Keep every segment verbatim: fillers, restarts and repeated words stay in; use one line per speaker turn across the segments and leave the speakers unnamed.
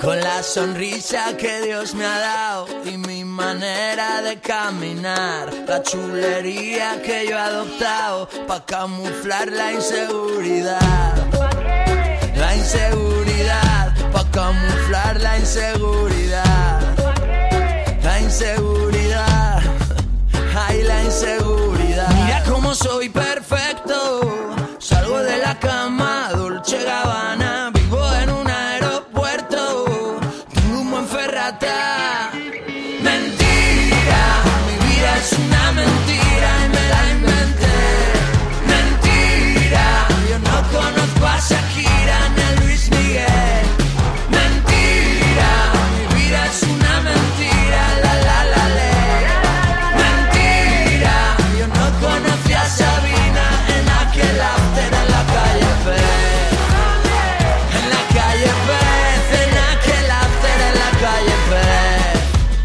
Con la sonrisa que Dios me ha dado y mi manera de caminar, la chulería que yo he adoptado pa' camuflar la inseguridad. La inseguridad, pa' camuflar la inseguridad. La inseguridad, ay, la inseguridad. Mira cómo soy perfecto, salgo de la cama, Dolce Gabbana, vivo en un aeropuerto, tengo un buen Ferrata. Mentira, mi vida es una mentira y me la inventé. Mentira, yo no conozco a Shakira ni a Luis Miguel. Mentira, mi vida es una mentira, la la la la. Mentira, yo no conocí a Sabina en aquel after en la calle Pez. En la calle Pez, en aquel after en la calle Pez.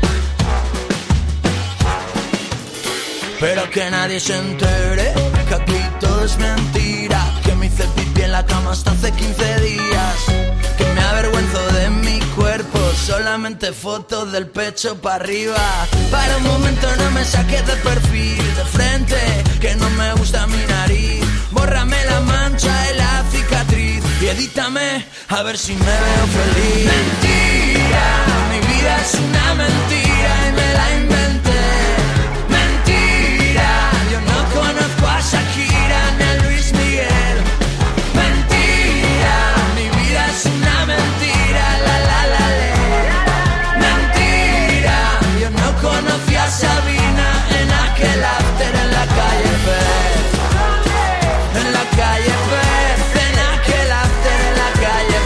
Pero que nadie se entere que aquí todo es mentira, que me hice pipí en la cama hasta hace quince días, que me avergüenzo de mi cuerpo, solamente fotos del pecho para arriba. Para un momento no me saques de perfil, de frente, que no me gusta mi nariz. Bórrame la mancha y la cicatriz y edítame a ver si me veo feliz. Mentira, mi vida es una mentira y me la inventé. Mentira, yo no conozco a Shakira ni a Luis Miguel. Mentira, mi vida es una mentira, la la la la. Mentira, yo no conocí a Sabina en aquel after en la calle Pez. En la calle Pez, en aquel after en la calle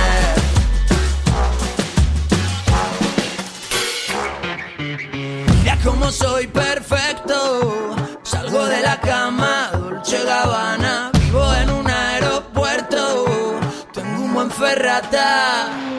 Pez. Mira cómo soy perfecto, salgo de la cama, Dolce Gabbana, vivo en un aeropuerto, tengo un buen Ferrata.